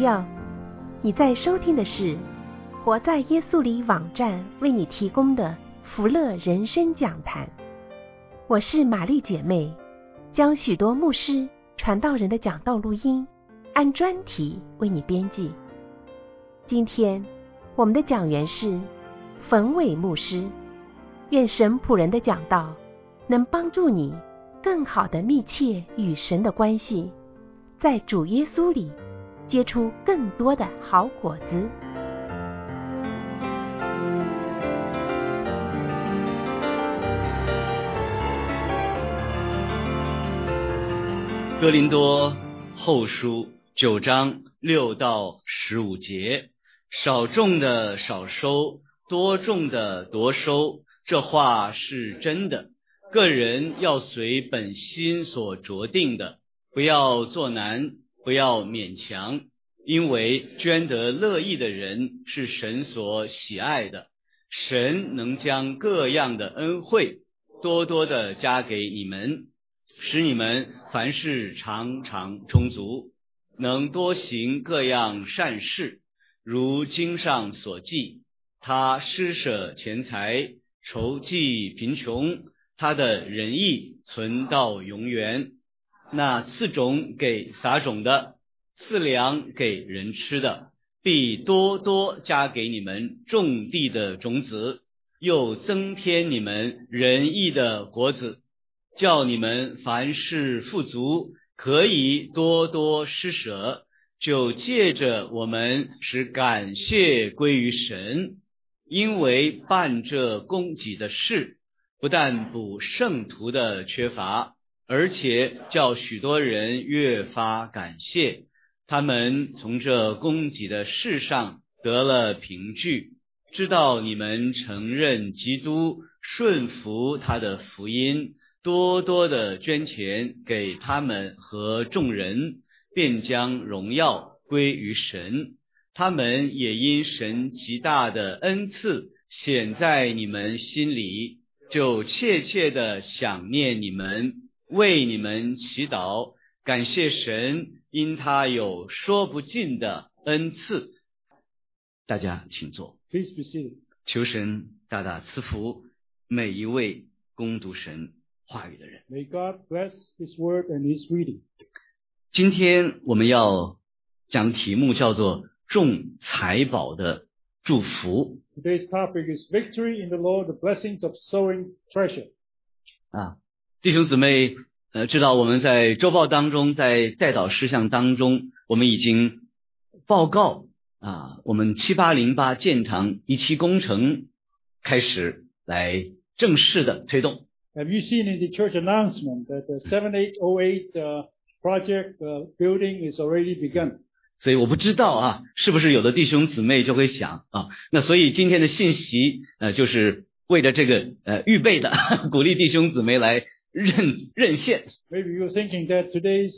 友，你在收听的是活在耶稣里网站为你提供的福乐人生讲坛。我是玛丽姐妹，将许多牧师传道人的讲道录音按专题为你编辑。今天我们的讲员是冯伟牧师，愿神仆人的讲道能帮助你更好的密切与神的关系，在主耶稣里结出更多的好果子。 哥林多后书9章6到15节，少种的少收，多种的多收，这话是真的。个人要随本心所酌定的，不要作难，不要勉强，因为捐得乐意的人是神所喜爱的。神能将各样的恩惠多多的加给你们，使你们凡事常常充足，能多行各样善事，如经上所记，他施舍钱财，筹济贫穷，他的仁义存到永远。那赐种给撒种的，赐粮给人吃的，必多多加给你们种地的种子，又增添你们仁义的果子，叫你们凡事富足，可以多多施舍，就借着我们使感谢归于神。因为办这供给的事，不但补圣徒的缺乏，而且叫许多人越发感谢。他们从这供给的事上得了凭据，知道你们承认基督，顺服他的福音，多多的捐钱给他们和众人，便将荣耀归于神。他们也因神极大的恩赐显在你们心里，就切切的想念你们，为你们祈祷，感谢神，因他有说不尽的恩赐。大家请坐。 Please be seated. 求神大大赐福每一位攻读神话语的人。 May God bless His word and His reading. 今天我们要讲的题目叫做种财宝的祝福。 Today's topic is victory in the Lord, the blessings of sowing treasure. 弟兄姊妹知道我们在周报当中，在代祷事项当中，我们已经报告我们7808建堂一期工程开始来正式的推动。 Have you seen in the church announcement that the 7808 project building is already begun? 所以我不知道是不是有的弟兄姊妹就会想那所以今天的信息就是为了这个预备的，鼓励弟兄姊妹来认献。 Maybe you're thinking that today's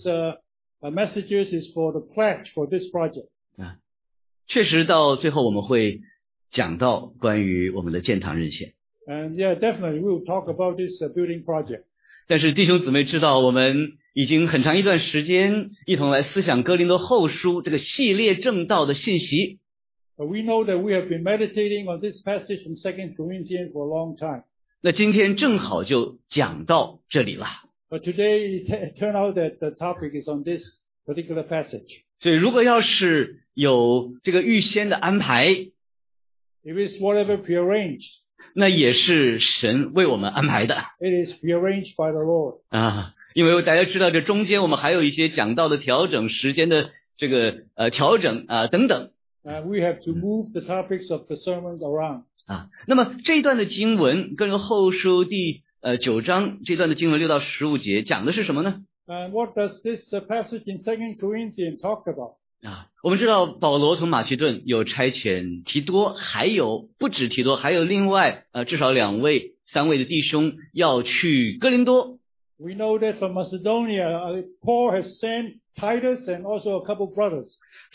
messages is for the pledge for this project. 确实到最后我们会讲到关于我们的建堂认献。 And yeah, definitely we will talk about this building project. 但是弟兄姊妹知道，我们已经很长一段时间一同来思想哥林多后书这个系列正道的信息。 But we know that we have been meditating on this passage from 2 Corinthians for a long time. 那今天正好就讲到这里了。 But today it turned out that the topic is on this particular passage. 所以如果要是有这个预先的安排， If it's whatever prearranged, 那也是神为我们安排的 it is prearranged by the Lord. 因为大家知道这中间我们还有一些讲道的调整，时间的这个调整等等。 We have to move the topics of the sermons around. 那么这一段的经文，哥林多后书第9章这段的经文6到15节讲的是什么呢？ And what does this passage in 2 Corinthians talk about? 我们知道保罗从马其顿有差遣提多，还有不止提多，还有另外至少2位、3位的弟兄要去哥林多。 We know that from Macedonia, Paul has sent Titus and also a couple brothers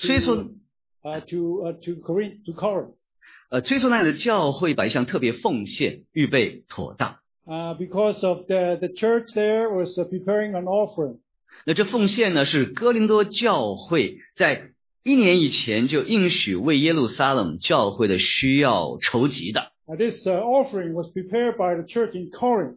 to Corinth. 催促那里的教会把一项特别奉献预备妥当。 Because of the church there was preparing an offering. 那这奉献呢，是哥林多教会在 1年以前就应许为耶路撒冷教会的需要筹集的。 This offering was prepared by the church in Corinth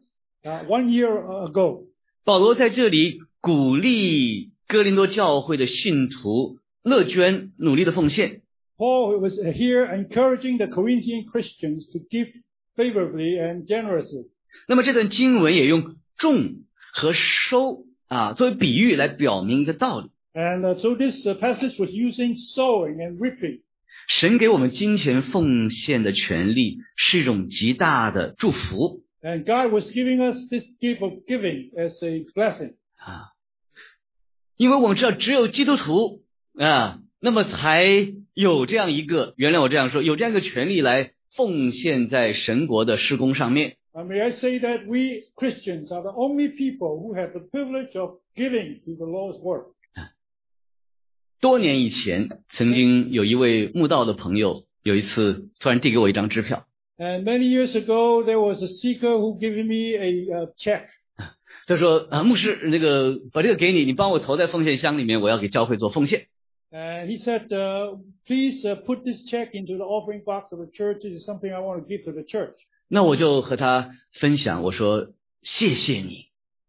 1 year ago. 保罗在这里鼓励哥林多教会的信徒乐捐，努力的奉献。 Paul was here encouraging the Corinthian Christians to give favorably and generously. 那么这段经文也用种和收作为比喻来表明一个道理。 And so this passage was using sowing and reaping. 神给我们金钱奉献的权利是一种极大的祝福。 And God was giving us this gift of giving as a blessing. 因为我们知道只有基督徒那么才有这样一个，原谅我这样说，有这样一个权利来奉献在神国的事工上面。 May I say that we Christians are the only people who have the privilege of giving to the Lord's work. 多年以前，曾经有一位慕道的朋友，有一次突然递给我一张支票。 And many years ago, there was a seeker who gave me a check. 他说牧师，把这个给你，你帮我投在奉献箱里面，我要给教会做奉献。 And he said, please put this check into the offering box of the church. This is something I want to give to the church. 那我就和他分享，我说谢谢你。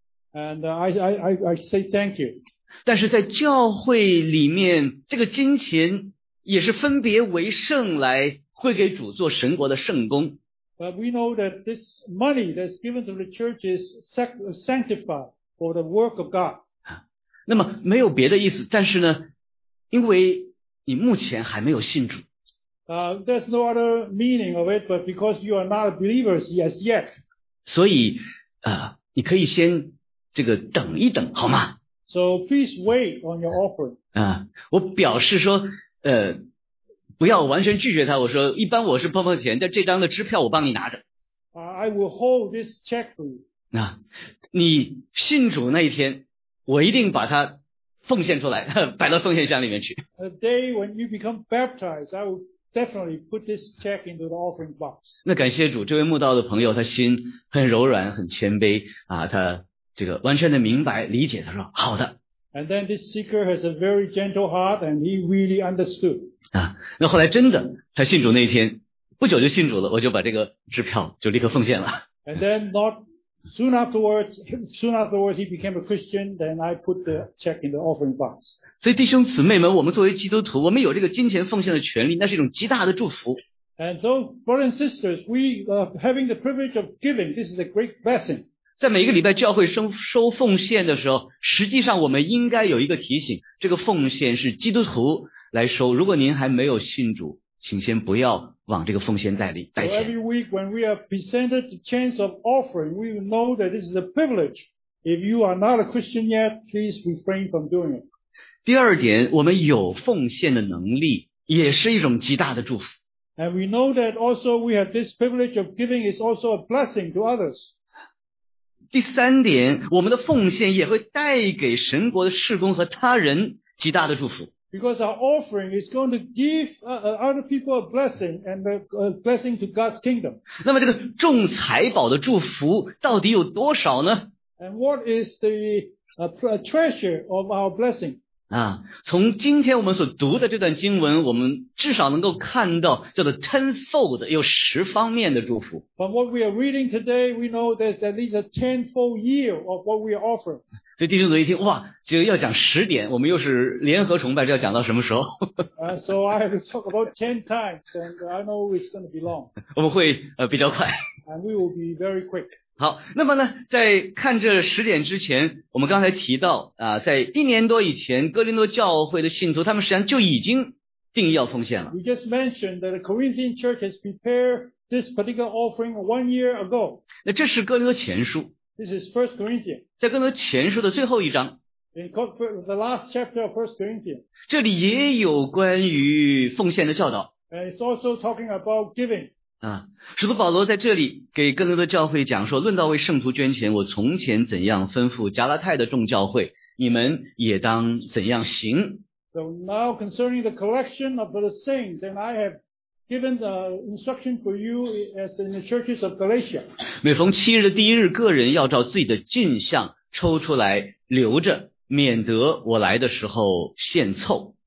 And I say thank you. 但是在教会里面，这个金钱也是分别为圣来会给主做神国的圣工。 But we know that this money that's given to the church is sanctified for the work of God. 那么没有别的意思，但是呢，因为你目前还没有信主。 There's no other meaning of it, but because you are not believers as yet. 所以你可以先等一等，好吗？ So please wait on your offering. 我表示说不要完全拒绝他，我说一般我是碰钱，但这张的支票我帮你拿着。 I will hold this check for you. 你信主那一天，我一定把它奉献出来，摆到奉献箱里面去。 The day when you become baptized, I will definitely put this check into the offering box. 那感谢主，这位慕道的朋友，他心很柔软，很谦卑他完全的明白理解，他说好的。 And then this seeker has a very gentle heart, and he really understood. 那后来真的，他信主那一天，不久就信主了，我就把这个支票就立刻奉献了。 And then soon afterwards, he became a Christian. Then I put the check in the offering box. 所以弟兄姊妹们，我们作为基督徒，我们有这个金钱奉献的权利，那是一种极大的祝福。 And so, brothers and sisters, we having the privilege of giving. This is a great blessing. 在每一个礼拜教会收奉献的时候，实际上我们应该有一个提醒，这个奉献是基督徒来收。如果您还没有信主，请先不要往这个奉献袋里带 So 钱。 every week when we are presented the chance of offering, we will know that this is a privilege. If you are not a Christian yet, please refrain from doing it. 第二点，我们有奉献的能力，也是一种极大的祝福。 And we know that also we have this privilege of giving is also a blessing to others. 第三点，我们的奉献也会带给神国的事工和他人极大的祝福。 Because our offering is going to give other people a blessing and a blessing to God's kingdom. 那么这个众财宝的祝福到底有多少呢？ And what is the treasure of our blessing? 从今天我们所读的这段经文，我们至少能够看到叫做 tenfold 有10方面的祝福。 From what we are reading today, we know there's at least a 10-fold yield of what we are offering. 所以弟兄姊妹一听，哇，这个要讲10点，我们又是联合崇拜，这要讲到什么时候？ So I have to talk about 10 times, and I know it's going to be long. 我们会比较快。 And we will be very quick. 好，那么呢，在看这10点之前，我们刚才提到在1年多以前，哥林多教会的信徒他们实际上就已经定义要奉献了。 We just mentioned that the Corinthian church has prepared this particular offering 1 year ago. 那这是哥林多前书， This is 1 Corinthians. 在哥林多前书的最后一章， In the last chapter of 1 Corinthians. 这里也有关于奉献的教导。 And it's also talking about giving. 使徒保罗在这里给哥林多教会讲说，论到为圣徒捐钱，我从前怎样吩咐加拉太的众教会，你们也当怎样行。 So now concerning the collection of the saints, and I have given the instruction for you as in the churches of Galatia. 每逢7日的第1日，个人要照自己的进项抽出来留着，免得我来的时候献凑。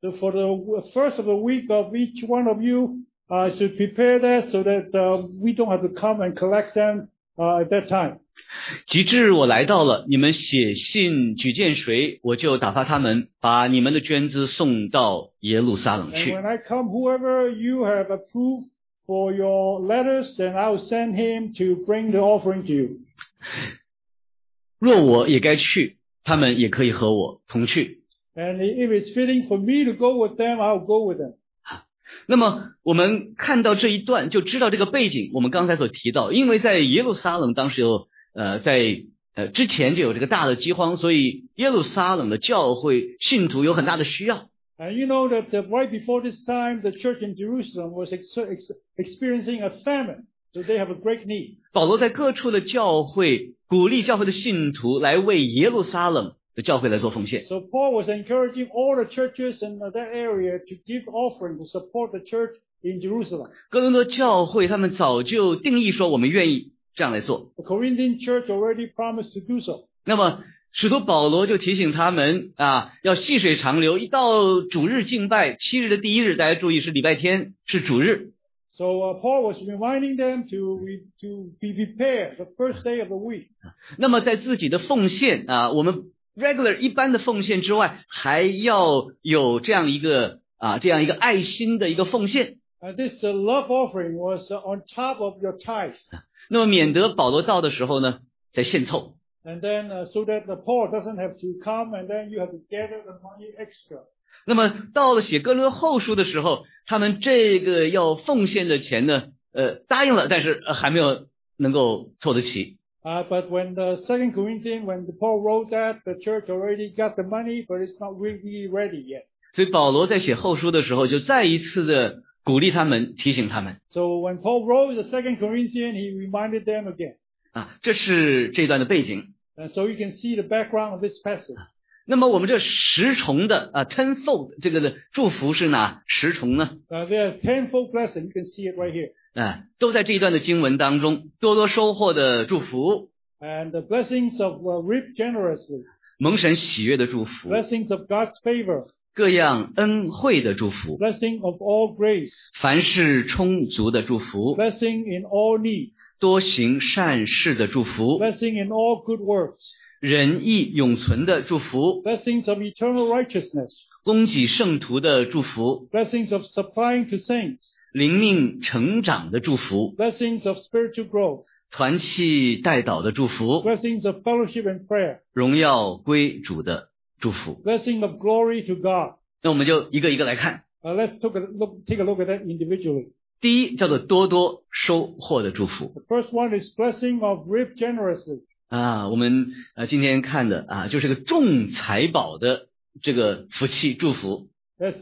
So for the first of the week of each one of you, should prepare that so that we don't have to come and collect them at that time. 及至我来到了，你们写信举荐谁，我就打发他们把你们的捐资送到耶路撒冷 And 去。 when I come, whoever you have approved for your letters, then I will send him to bring the offering to you. 若我也该去，他们也可以和我同去。 And if it's fitting for me to go with them, I'll go with them. 那么我们看到这一段就知道这个背景，我们刚才所提到，因为在耶路撒冷当时有之前就有这个大的饥荒，所以耶路撒冷的教会信徒有很大的需要。 And you know that right before this time, the church in Jerusalem was experiencing a famine, so they have a great need. 保罗在各处的教会鼓励教会的信徒来为耶路撒冷的教会来做奉献。 So Paul was encouraging all the churches in that area to give offering to support the church in Jerusalem. 哥林多教会他们早就定义说我们愿意这样来做。 The Corinthian church already promised to do so. 那么使徒保罗就提醒他们要细水长流，一到主日敬拜7日的第一日，大家注意是礼拜天，是主日。 So Paul was reminding them to be prepared the first day of the week. 那么在自己的奉献我们 regular 一般的奉献之外，还要有这样一个爱心的一个奉献。 And this love offering was on top of your tithe. 那么免得保罗到的时候呢，再献凑。 And then so that the Paul doesn't have to come and then you have to gather the money extra. 那么到了写哥林多后书的时候，他们这个要奉献的钱呢，答应了，但是还没有能够凑得齐。 But when the Second Corinthians, when Paul wrote that, the church already got the money, but it's not really ready yet. 所以保罗在写后书的时候，就再一次的鼓励他们，提醒他们。 So when Paul wrote the Second Corinthians, he reminded them again. 这是这段的背景。 And so you can see the background of this passage. 那么我们这10重的tenfold 这个的祝福是哪10重呢？ There are tenfold blessing. You can see it right here. 都在这一段的经文当中，多多收获的祝福， And the blessings of reap generously. 蒙神喜悦的祝福， Blessings of God's favor. 各样恩惠的祝福， Blessing of all grace. 凡事充足的祝福， Blessing in all need. 多行善事的祝福， Blessing in all good works. 仁义永存的祝福， Blessings of eternal righteousness. 供给圣徒的祝福， Blessings of supplying to saints. 灵命成长的祝福， Blessings of spiritual growth. 团契代祷的祝福， Blessings of fellowship and prayer. 荣耀归主的祝福。 Blessing of glory to God. 那我们就一个一个来看。 Let's take a look at that individually. 第一叫做多多收获的祝福。 The first one is blessing of reap generously. 我们今天看的就是个众财宝的这个福气祝福。 That's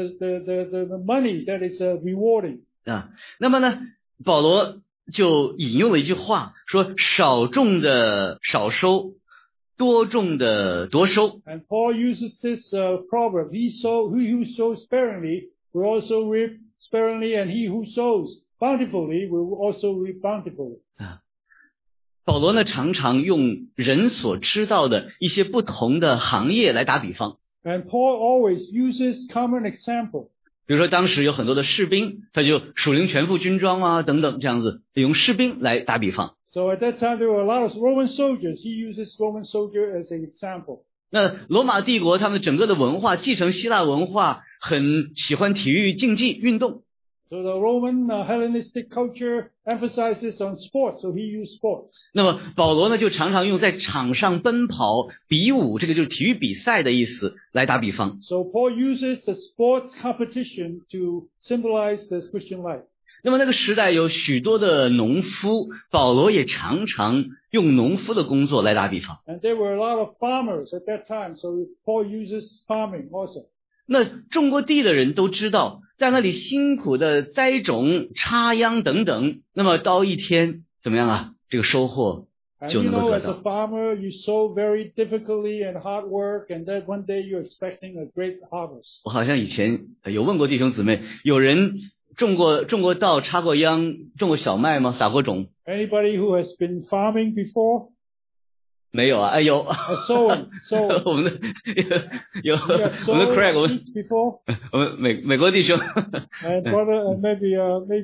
the money that is rewarding. 那么呢，保罗就引用了一句话，说少种的少收，多种的多收。 And Paul uses this proverb: He who sows sparingly will also reap sparingly, and he who sows bountifully will also reap bountifully. 保罗呢常常用人所知道的一些不同的行业来打比方。 And Paul always uses common example. 比如说当时有很多的士兵，他就属灵全副军装等等这样子，用士兵来打比方。 So at that time there were a lot of Roman soldiers. He uses Roman soldier as an example. 那罗马帝国他们整个的文化继承希腊文化，很喜欢体育竞技运动。 So the Roman Hellenistic culture emphasizes on sports, so he used sports. 那么保罗呢就常常用在场上奔跑比武，这个就是体育比赛的意思来打比方。 So Paul uses the sports competition to symbolize the Christian life. 那么那个时代有许多的农夫，保罗也常常用农夫的工作来打比方。 And there were a lot of farmers at that time, so Paul uses farming also. 那种过地的人都知道，在那里辛苦的栽种、插秧等等，那么到一天怎么样这个收获 And 就 you 能够 know, 得 as a 到。 farmer, you sow very difficultly and hard work, and then one day you're expecting a great harvest. 我好像以前有问过弟兄姊妹，有人种过稻、插过秧、种过小麦吗？撒过种？ Anybody who has been farming before? 没有啊？哎有， sowing. 我们的有 You have 我们的 sowed Craig， seeds before? 我们美国弟兄， And brother, maybe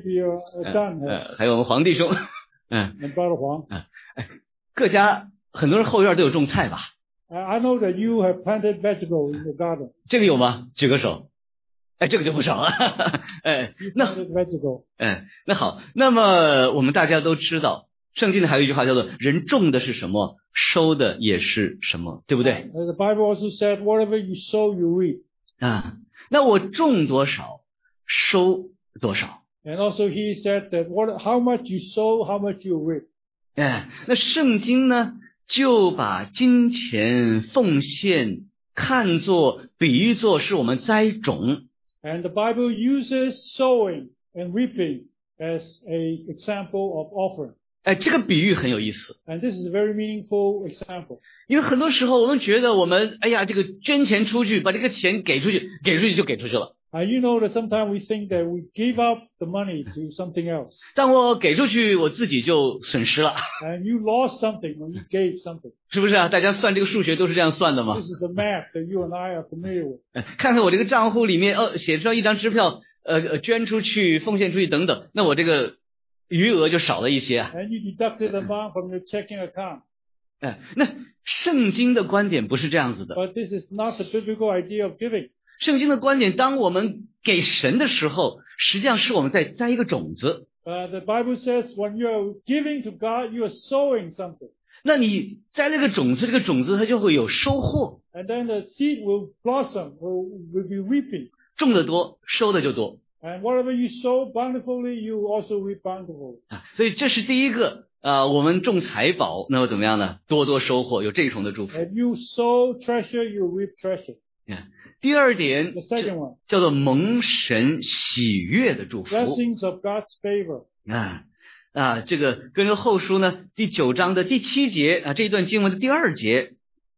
Dan has. 还有我们黄弟兄， And brother Huang. 各家很多人后院都有种菜吧？ I know that you have planted vegetable in the garden. 这个有吗？举个手。哎，这个就不少了。哎， You 那 planted vegetable. 那好，那么我们大家都知道，圣经里还有一句话叫做"人种的是什么，收的也是什么"，对不对？ The Bible also said, whatever you sow, you reap. 啊，那我种多少，收多少。 And also he said that how much you sow, how much you reap. 那圣经呢，就把金钱奉献看作比喻作是我们栽种。 And the Bible uses sowing and reaping as a example of offering. 这个比喻很有意思。 And this is a very meaningful example. 因为很多时候我们觉得我们这个捐钱出去，把这个钱给出去就给出去了。 You know that sometimes we think that we give up the money to something else. 但我给出去，我自己就损失了。 And you lost something when you gave something. 是不是啊？大家算这个数学都是这样算的吗？ This is the math that you and I are familiar with. 看看我这个账户里面写上一张支票，捐出去、奉献出去等等，那我这个余额就少了一些啊。 And you deducted the amount from your checking account. 那圣经的观点不是这样子的。 But this is not the biblical idea of giving. 圣经的观点，当我们给神的时候，实际上是我们在栽一个种子。 The Bible says when you are giving to God, you are sowing something. 那你栽了个种子，这个种子它就会有收获。 And then the seed will blossom, will be reaping. 种的多，收的就多。 And whatever you sow bountifully, you also reap bountifully. 所以这是第一个我们种财宝，那么怎么样呢？多多收获，有这种的祝福。 If you sow treasure, you reap treasure. 第二点 The second one, 叫做蒙神喜悦的祝福。 blessings of God's favor. 这个跟着后书呢第9章的第7节这一段经文的第2节。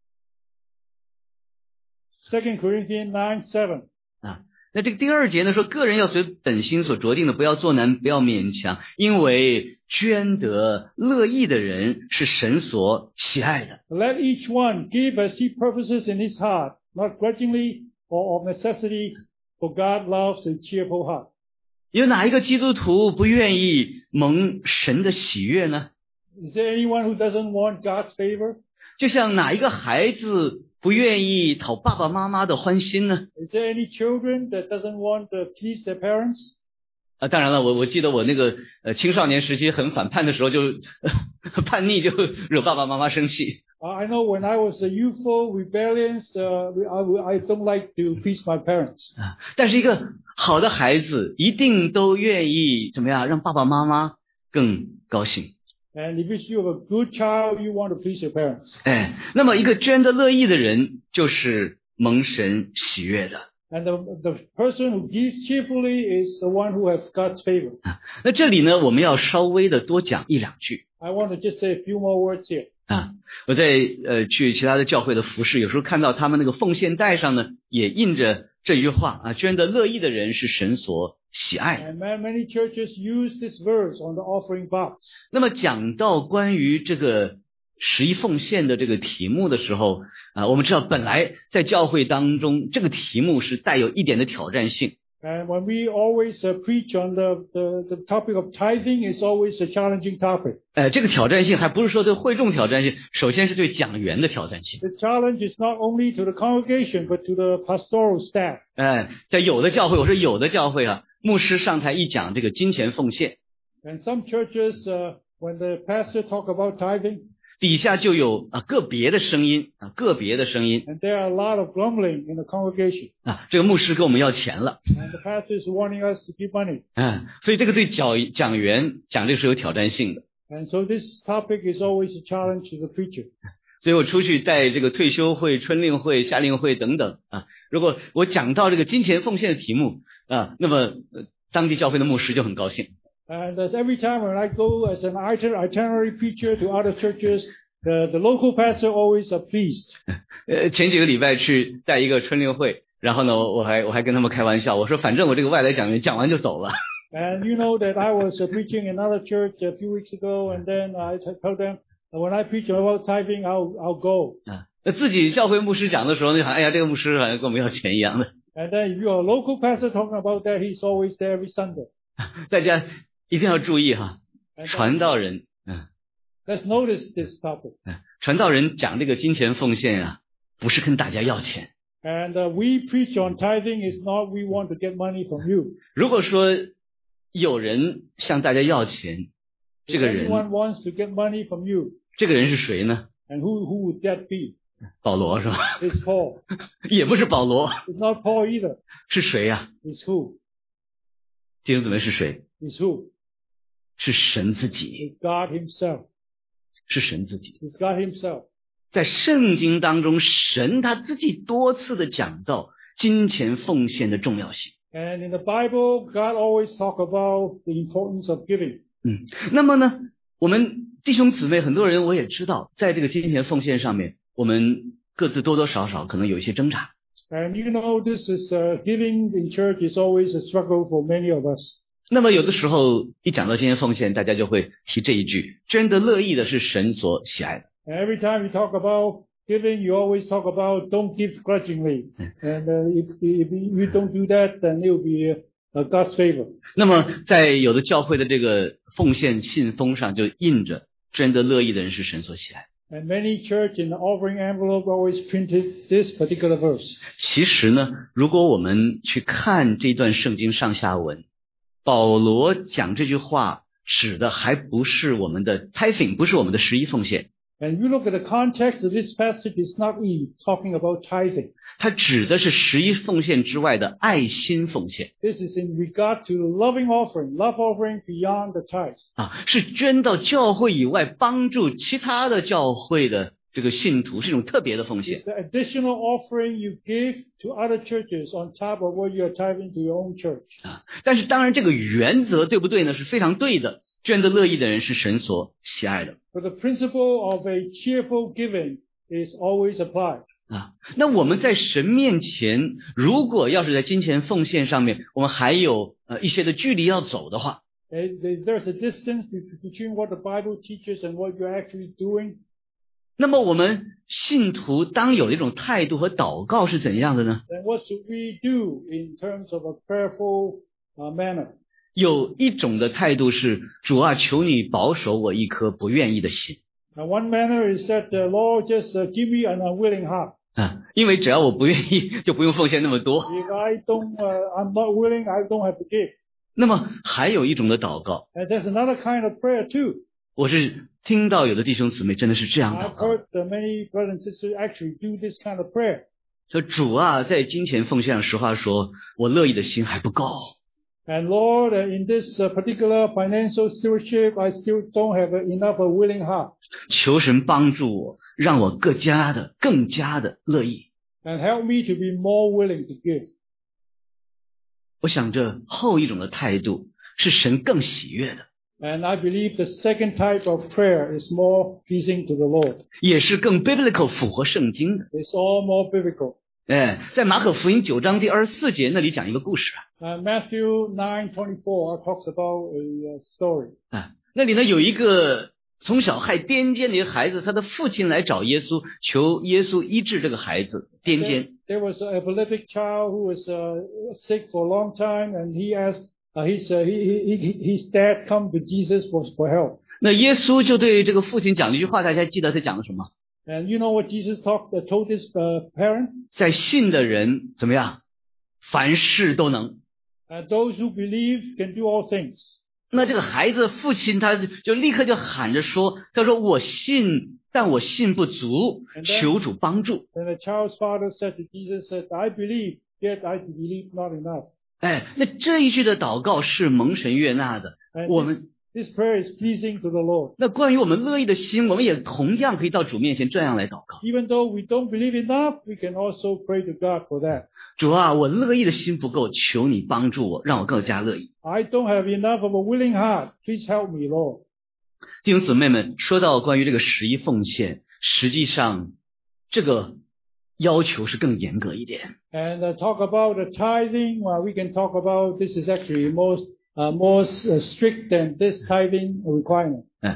2 Corinthians 9:7. 那这个第2节呢说，个人要随本心所酌定的，不要作难，不要勉强，因为捐得乐意的人是神所喜爱的。 Let each one give as he purposes in his heart, not grudgingly or of necessity, for God loves a cheerful heart. 有哪一个基督徒不愿意蒙神的喜悦呢？ Is there anyone who doesn't want God's favor? 就像哪一个孩子不愿意讨爸爸妈妈的欢心呢？ Is there any children that doesn't want to please their parents? 当然了，我记得我那个青少年时期很反叛的时候，就叛逆就惹爸爸妈妈生气。 I know when I was a youthful, rebellious, I don't like to please my parents. 但是一个好的孩子一定都愿意怎么样让爸爸妈妈更高兴。 And if you have a good child, you want to please your parents. 那么一个捐得乐意的人就是蒙神喜悦的。 And the person who gives cheerfully is the one who has God's favor. 那这里呢，我们要稍微的多讲一两句。 I want to just say a few more words here. 我在去其他的教会的服侍，有时候看到他们那个奉献袋上呢，也印着这句话捐得乐意的人是神所喜爱的。 And many churches use this verse on the offering box. 那么讲到关于这个11奉献的这个题目的时候我们知道本来在教会当中这个题目是带有一点的挑战性。 And when we always preach on the topic of tithing, it's always a challenging topic. 这个挑战性还不是说对会众挑战性，首先是对讲员的挑战性。 The challenge is not only to the congregation, but to the pastoral staff. 在有的教会，我说有的教会牧师上台一讲这个金钱奉献， And some churches, when the pastor talk about tithing, 底下就有个别的声音个别的声音 and there are a lot of grumbling in the congregation. 这个牧師跟我们要钱了 And the pastor is wanting us to give money. 所以这个对讲员讲这个是有挑战性的。 And so this topic is always a challenge to the preacher. 所以我出去带这个退休会、春令会、夏令会等等如果我讲到这个金钱奉献的题目那么当地教会的牧师就很高兴。 And as every time when I go as an itinerary preacher to other churches, the local pastor always are pleased. 前几个礼拜去带一个春令会，然后呢我还跟他们开玩笑，我说反正我这个外来讲员讲完就走了。 And you know that I was preaching in another church a few weeks ago, and then I told them When I preach about tithing, I'll go. 自己教会牧师讲的时候，就好像哎呀，这个牧师好像跟我们要钱一样的。 And then if you're a local pastor talking about that, he's always there every Sunday. 大家一定要注意哈，传道人 Let's notice this topic. 传道人讲这个金钱奉献啊，不是跟大家要钱。 And we preach on tithing is not we want to get money from you. 如果说有人向大家要钱，这个人 Anyone wants to get money from you, 这个人是谁呢？ and who would that be? 保罗是吧？ It's Paul. 也不是保罗， It's not Paul either. 是谁呀？ It's who? 弟兄姊妹是谁？ It's who? 是神自己， It's God himself. 是神自己。 It's God himself. 在圣经当中，神他自己多次的讲到金钱奉献的重要性。 And in the Bible, God always talk about the importance of giving. 那么呢，我们弟兄姊妹很多人我也知道，在这个金钱奉献上面，我们各自多多少少可能有一些挣扎。 And you know, this is giving in church is always a struggle for many of us. 那么有的时候一讲到金钱奉献，大家就会提这一句：真的乐意的是神所喜爱的。 And every time you talk about giving, you always talk about don't give grudgingly. And if you don't do that, then it will be God's favor. 那么在有的教会的这个奉献信封上就印着真的乐意的人是神所喜爱。 And many church in the offering envelope always printed this particular verse. 其实呢，如果我们去看这段圣经上下文，保罗讲这句话指的还不是我们的 tithing， 不是我们的十一奉献。 And you look at the context of this passage, it's not really talking about tithing. 它指的是十一奉献之外的爱心奉献。 This is in regard to loving offering, love offering beyond the tithe. 是捐到教会以外，帮助其他的教会的这个信徒，是一种特别的奉献。 It's the additional offering you give to other churches on top of what you are tithing to your own church. 但是当然这个原则对不对呢？是非常对的。捐得乐意的人是神所喜爱的。 But the principle of a cheerful giving is always applied. 那我们在神面前，如果要是在金钱奉献上面，我们还有一些的距离要走的话， There's a distance between what the Bible teaches and what you're actually doing. 那么我们信徒当有一种态度和祷告是怎样的呢？ Then what should we do in terms of a prayerful manner? 有一种的态度是，主啊，求你保守我一颗不愿意的心。 Now one manner is that the Lord just give me an unwilling heart. 因为只要我不愿意，就不用奉献那么多。 If I'm not willing, I don't have to give. 那么还有一种的祷告， And there's another kind of prayer too. 我是听到有的弟兄姊妹真的是这样祷 I've 告， heard many brothers and sisters actually do this kind of prayer. 说主啊，在金钱奉献上，实话说，我乐意的心还不够。 And Lord, in this particular financial stewardship, I still don't have enough a willing heart. 求神帮助我，让我更加的乐意。 And help me to be more willing to give. 我想这后一种的态度是神更喜悦的， And I believe the second type of prayer is more pleasing to the Lord. 也是更 biblical 符合圣经的。 It's all more biblical. 在马可福音9章第24节那里讲一个故事。 Matthew 9:24 talks about a story. 那里呢有一个从小害癫痫的一个孩子，他的父亲来找耶稣，求耶稣医治这个孩子癫痫。 There was an epileptic child who was sick for a long time, and he asked his dad come to Jesus for help. 那耶稣就对这个父亲讲了一句话，大家记得他讲的什么？ And you know what Jesus told his parent? 在信的人怎么样？凡事都能。 Those who believe can do all things. 那这个孩子父亲他就立刻就喊着说，他说我信，但我信不足，求主帮助。 And the child's father said to Jesus, I believe, yet I believe not enough. 那这一句的祷告是蒙神悦纳的。我们 This prayer is pleasing to the Lord. 那关于我们乐意的心，我们也同样可以到主面前这样来祷告。 Even though we don't believe enough, we can also pray to God for that. 主啊，我乐意的心不够，求你帮助我，让我更加乐意。 I don't have enough of a willing heart. Please help me, Lord. 弟兄姊妹们，说到关于这个十一奉献，实际上这个要求是更严格一点。 And talk about the tithing. We can talk about this is actually more strict than this tithing requirement.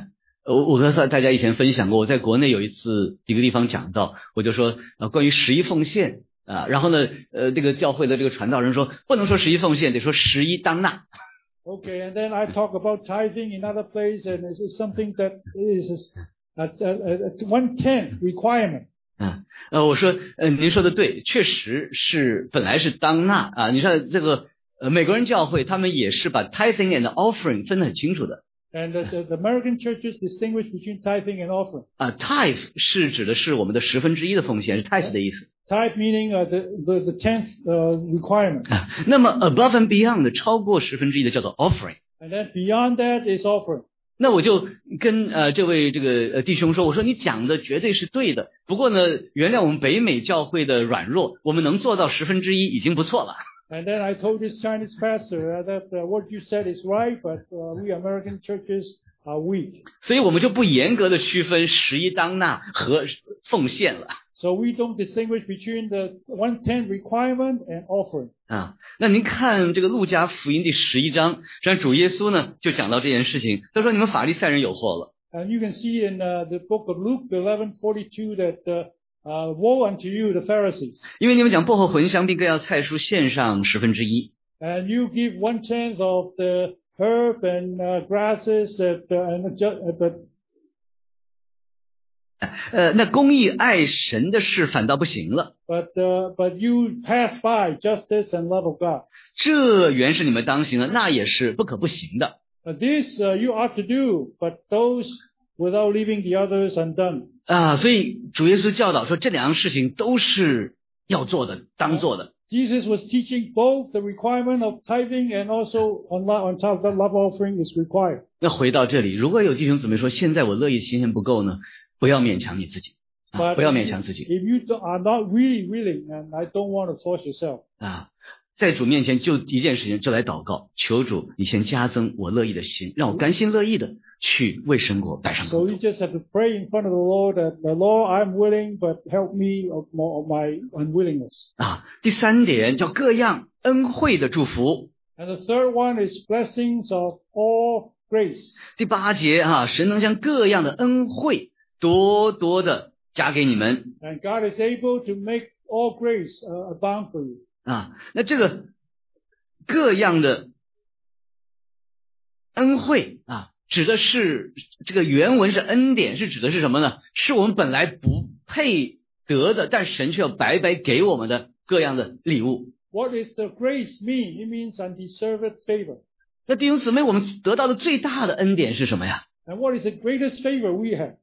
我和大家以前分享过，我在国内有一次一个地方讲到，我就说关于十一奉献然后呢这个教会的这个传道人说不能说十一奉献，得说十一当纳。 Okay, and then I talk about tithing in other place, and this is something that is a 1/10 requirement. 我说您说的对，确实是本来是当纳你看这个美国人教会他们也是把 tithing and offering 分得很清楚的。 And the American churches distinguish between tithing and offering. Tithe 是指的是我们的1/10的奉献，是 tithe 的意思。 Tithe meaning the 10th requirement. 那么 above and beyond 的超过1/10的叫做 offering. And then beyond that is offering. 那我就跟这位这个弟兄说，我说你讲的绝对是对的，不过呢，原谅我们北美教会的软弱，我们能做到1/10已经不错了。 And then I told this Chinese pastor that what you said is right, but we American churches are weak. 所以我们就不严格的区分11当纳和奉献了。 So we don't distinguish between the 1/10 requirement and offering. 那您看这个路加福音第11章，实际上主耶稣呢就讲到这件事情，他说你们法利赛人有祸了。 And you can see in the book of Luke 11:42 that woe unto you, the Pharisees. 因为你们讲薄荷茴香并各样菜蔬献上1/10。 And you give 1/10 of the herb and grasses but 那公义爱神的事反倒不行了。 But you pass by justice and love of God. 这原是你们当行的，那也是不可不行的。 This you ought to do, but those without leaving the others undone. 所以主耶稣教导说，这两样事情都是要做的，当做的。 Jesus was teaching both the requirement of tithing and also on top of that love offering is required. 那回到这里，如果有弟兄姊妹说，现在我乐意行不够呢，不要勉强你自己不要勉强自己。 If you are not really willing, and I don't want to force yourself. 在主面前就一件事情，就来祷告，求主你先加增我乐意的心，让我甘心乐意的去为神国摆上。 So you just have to pray in front of the Lord that the Lord, I'm willing, but help me of my unwillingness. 第3点叫各样恩惠的祝福。 And the third one is blessings of all grace. 第8节神能将各样的恩惠多多的加给你们。 And God is able to make all grace abound for you. 那这个各样的恩惠指的是这个原文是恩典，是指的是什么呢？是我们本来不配得的，但神却要白白给我们的各样的礼物。 What does the grace mean? It means undeserved favor. 那弟兄姊妹，我们得到的最大的恩典是什么呀？ And what is the greatest favor we have?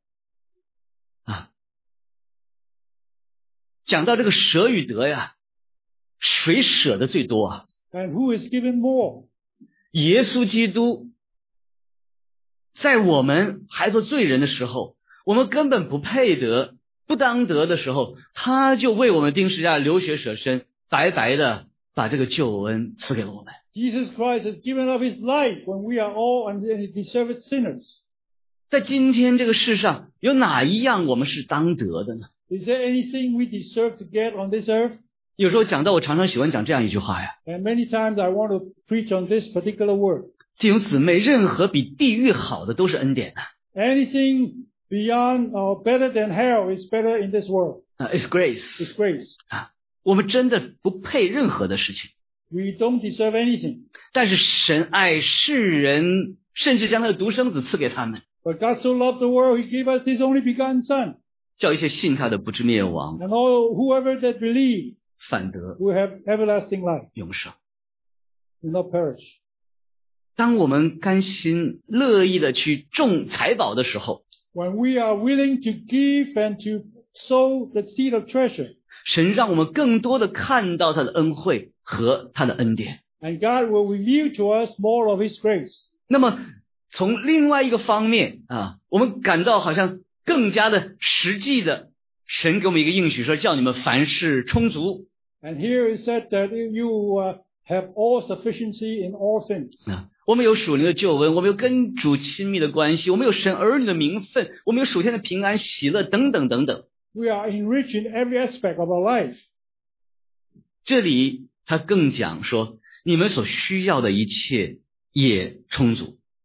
讲到这个舍与得呀，谁舍的最多 And who is given more? 耶稣基督在我们还做罪人的时候，我们根本不配得不当得的时候，他就为我们钉十字架流血舍身，白白的把这个救恩赐给了我们。 Jesus Christ has given up his life when we are all undeserved sinners. 在今天这个世上，有哪一样我们是当得的呢？ Is there anything we deserve to get on this earth? 有时候讲到，我常常喜欢讲这样一句话呀。 And many times I want to preach on this particular word. 弟兄姊妹，任何比地狱好的都是恩典 Anything beyond or better than hell is better in this world. It's grace. It's grace. 我们真的不配任何的事情。 We don't deserve anything. 但是神爱世人，甚至将他的独生子赐给他们。 But God so loved the world, he gave us his only begotten son. 叫一切信他的不至灭亡， And whoever that believes 反得 will have everlasting life, 永生。 will not perish. 当我们甘心乐意的去种财宝的时候， When we are willing to give and to sow the seed of treasure, 神让我们更多的看到他的恩惠和他的恩典。 and God will reveal to us more of his grace. 那么从另外一个方面我们感到好像更加的实际的，神给我们一个应许说，叫你们凡事充足。 And here is said that you have all sufficiency in all things. 我们有属灵的救恩，我们有跟主亲密的关系，我们有神儿女的名分，我们有属天的平安喜乐等等等等。 We are enriched in every aspect of our life. 这里他更讲说，你们所需要的一切也充足。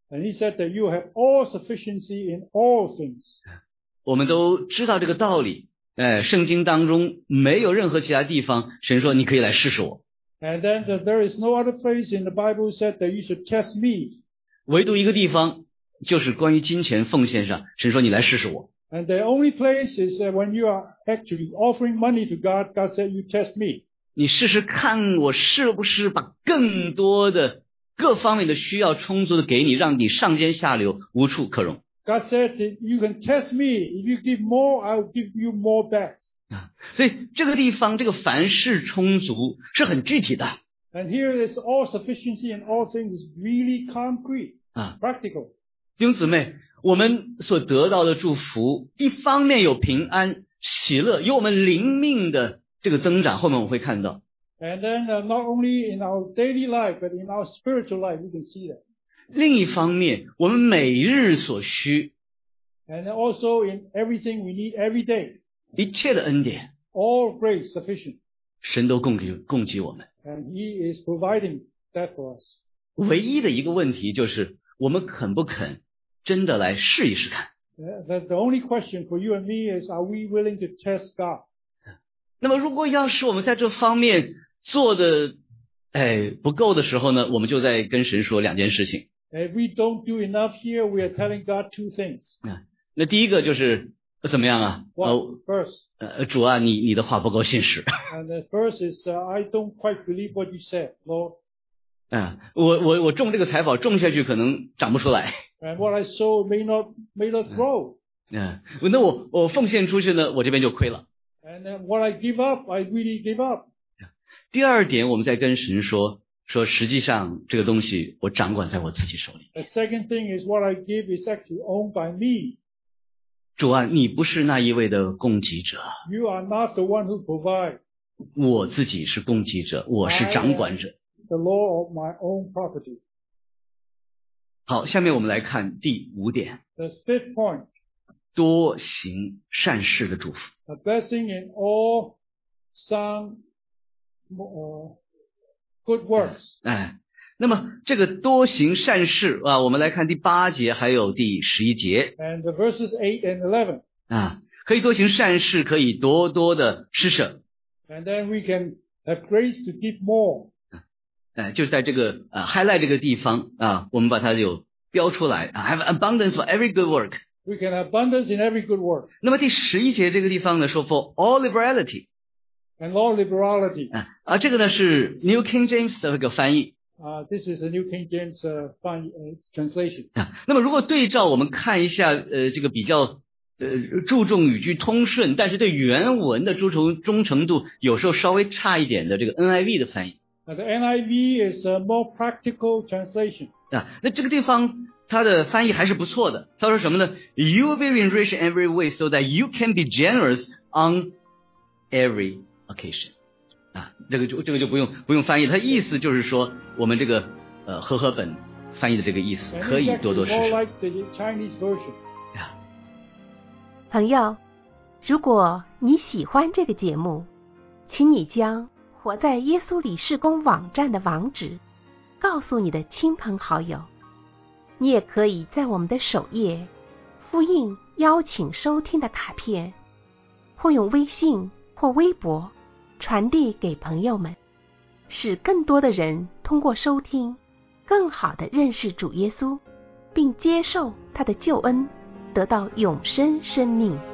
And he said that you have all sufficiency in all things. 我们都知道这个道理。圣经当中没有任何其他地方神说你可以来试试我。 And then there is no other place in the Bible said that you should test me. 唯独一个地方就是关于金钱奉献上，神说你来试试我。 And the only place is when you are actually offering money to God, God said you test me. 你试试看我是不是把更多的各方面的需要充足的给你，让你上尖下流，无处可容。 God said that you can test me. If you give more, I will give you more back. 所以这个地方这个凡事充足是很具体的。 And here is all sufficiency in all things is really concrete, practical. 弟兄姊妹，我们所得到的祝福，一方面有平安、喜乐，有我们灵命的这个增长，后面我们会看到。 And then not only in our daily life, but in our spiritual life, we can see that. 另一方面，我们每日所需， And also in everything we need every day, 一切的恩典， all grace sufficient. 神都供给我们。 And He is providing that for us. 唯一的一个问题就是，我们肯不肯真的来试一试看。 The only question for you and me is, are we willing to test God? 那么如果要是我们在这方面做的不够的时候呢，我们就在跟神说两件事情。 If we don't do enough here, we are telling God two things. 那第一个就是怎么样啊？ First, 主啊，你的话不够信实。 and the first is, I don't quite believe what you said, Lord. 我种这个财宝种下去可能长不出来。 And what I sow may not grow. 那我奉献出去呢，我这边就亏了。 And then what I give up, I really give up. 第二点，我们在跟神说实际上这个东西我掌管在我自己手里。 The second thing is what I give is actually owned by me. 主啊，你不是那一位的供给者， You are not the one who provides. 我自己是供给者，我是掌管者。 The law of my own property. 好，下面我们来看第5点， The fifth point, 多行善事的祝福。 a blessing in all some good works. 那么这个多行善事我们来看第8节还有第11节 And the verses 8 and 11. 可以多行善事，可以多多的施舍。 And then we can have grace to give more. 就是在这个highlight 这个地方我们把它有标出来have abundance for every good work. We can have abundance in every good work. 那么第11节这个地方呢说 for all liberality. And all liberality. 这个呢是 New King James 的这个翻译。 This is a New King James translation. 那么如果对照我们看一下这个比较注重语句通顺，但是对原文的忠诚度有时候稍微差一点的这个 NIV 的翻译。 The NIV is a more practical translation. 那这个地方它的翻译还是不错的。他说什么呢 ？You will be enriched in every way so that you can be generous on every occasion. 这个就不用翻译，它意思就是说我们这个和合本翻译的这个意思，可以多多施舍。 朋友，如果你喜欢这个节目，请你将活在耶稣里事工网站的网址告诉你的亲朋好友。你也可以在我们的首页复印邀请收听的卡片，或用微信或微博传递给朋友们，使更多的人通过收听更好地认识主耶稣，并接受他的救恩，得到永生生命。